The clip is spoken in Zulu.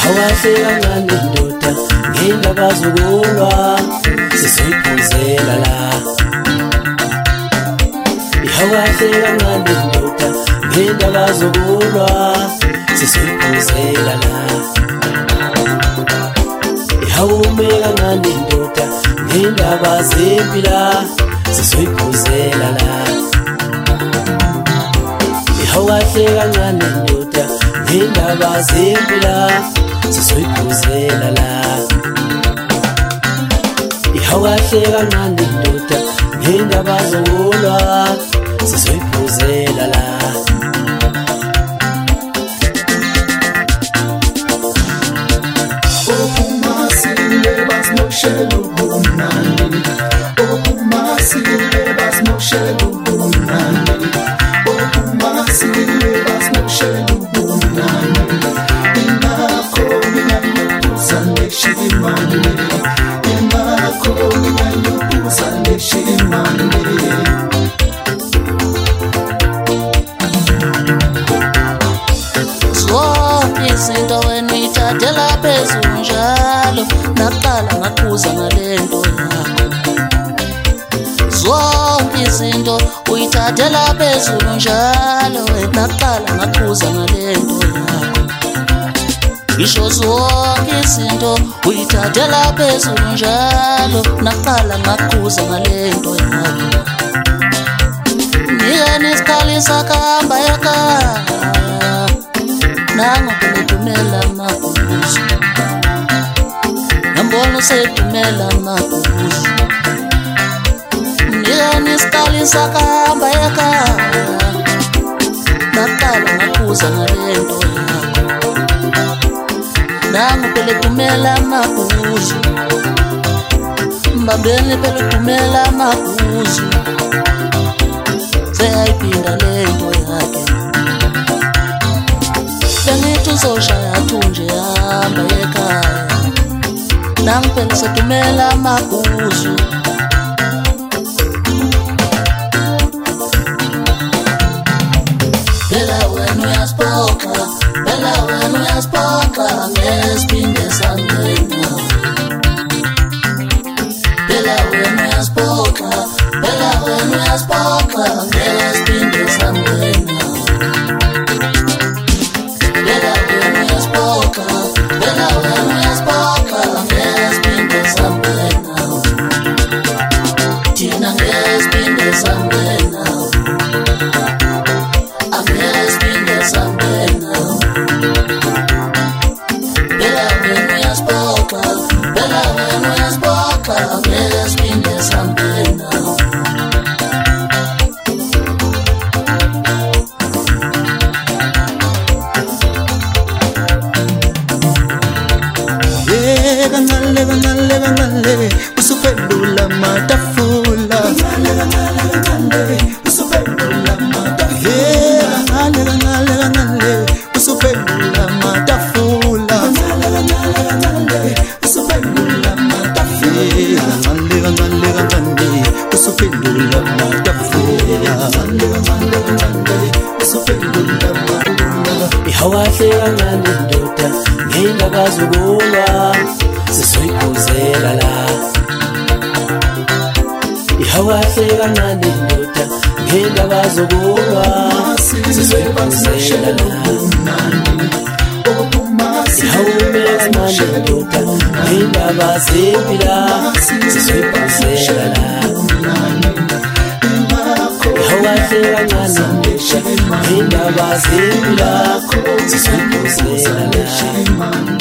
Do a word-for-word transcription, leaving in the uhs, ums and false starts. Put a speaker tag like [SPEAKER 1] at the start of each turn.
[SPEAKER 1] Ihawahle kancane ndoda ngendaba zokulwa sizoyiphuzela la. Ihawahle kancane ndoda ngendaba zokulwa sizoyiphuzela la. Ihawume kancane ndoda ngendaba zempila sizoyiphuzela la. Ihawahle kancane ndoda ngendaba zempila sizoyiphuzela la. Ihawahle kancane ndoda ngendaba zokulwa sizoyiphuzela la.
[SPEAKER 2] Izinto wena uyithathela phezulu njalo, naqala ngakhuza ngalento yakho. Zonke izinto uyithathela phezulu njalo, naqala ngakhuza ngalento yakho. Ngisho zonke izinto uyithathela phezulu njalo, naqala ngakhuza ngalento yakho. Ngiyani isikhali sakhamba ekhaya, nango kunedumela makubuzo, ngambona usedumela makubuzo. Ngiyani isikhali sakhamba ekhaya, naqala ngakhuza ngalento yakho. Nango phela dumela makubuzo, mbambeni phela dumela makubuzo. Seyayiphinda lento yakhe, bengithi uzoshaya thunje hamba ekhaya. Nangu phela sedumela makubuzo. Phela wena uyasipoka, phela wena uyasipoka, ngesiphinde sangena. Phela wena uyasipoka, phela wena uyasipoka, ngesiphinde sangena. Phela wena uyasipoka, phela wena uyasipoka, ngesiphinde sangena. Thina ngesiphinde sangena, ngesiphinde sangena. Phela wena uyasipoka, phela wena uyasipoka, ngesiphinde sangena.
[SPEAKER 3] Kancane kancane kancane usuphendula matafula. Kancane kancane kancane usuphendula matafula. Kancane kancane kancane usuphendula matafula. Kancane kancane kancane usuphendula matafula. Kancane kancane kancane usuphendula matafula. Kancane kancane kancane usuphendula matafula.
[SPEAKER 1] Ihawahle kancane ndoda ngendaba zokulwa sizoyiphuzela la. Ihawahle kancane ndoda ngendaba zokulwa sizoyiphuzela la. Ihawume kancane ndoda ngendaba zempila sizoyiphuzela la. Ihawahle kancane ndoda ngendaba zempila sizoyiphuzela la.